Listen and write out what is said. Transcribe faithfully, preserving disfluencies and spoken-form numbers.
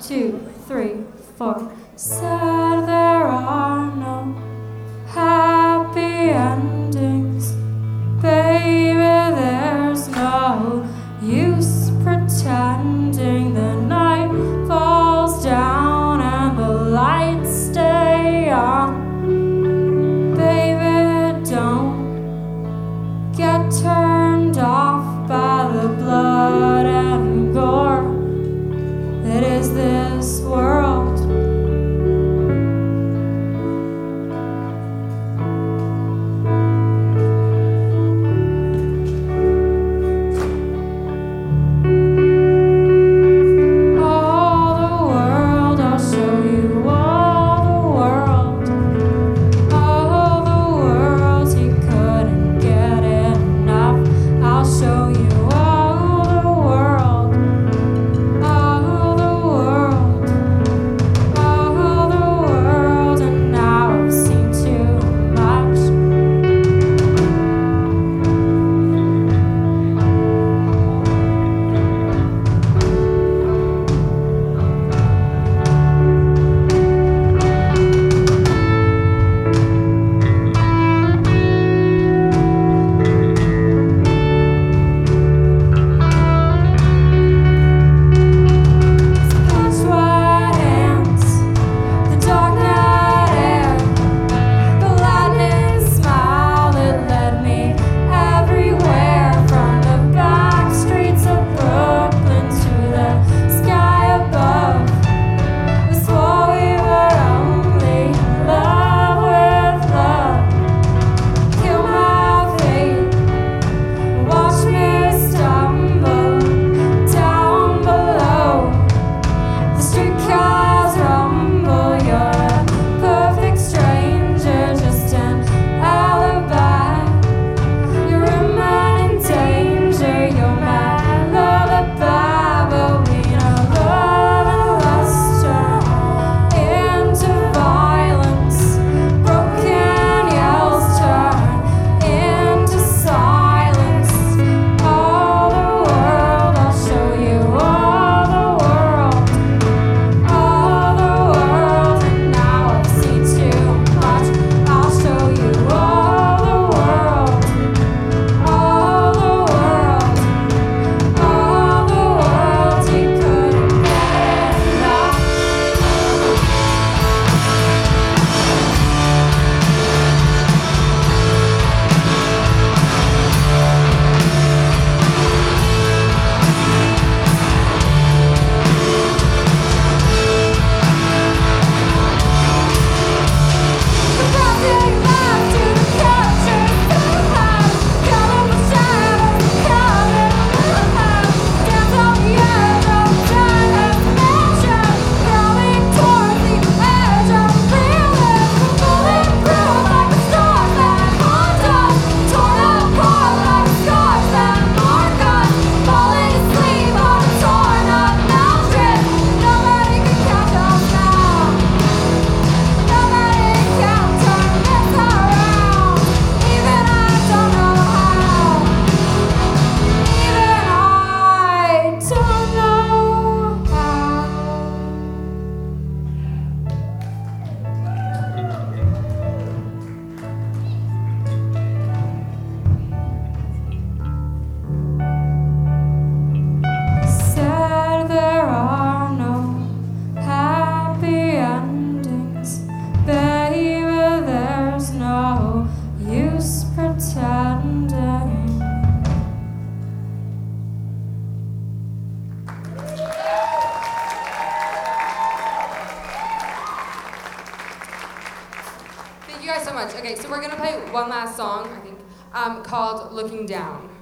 two, three, four. Said there are no happy endings. Baby, there's no use pretending. The night falls down and the lights stay on. Baby, don't get turned off by the blood and gore that is this world. Thank you guys so much. Okay, so we're gonna play one last song, I think, um, called Looking Down.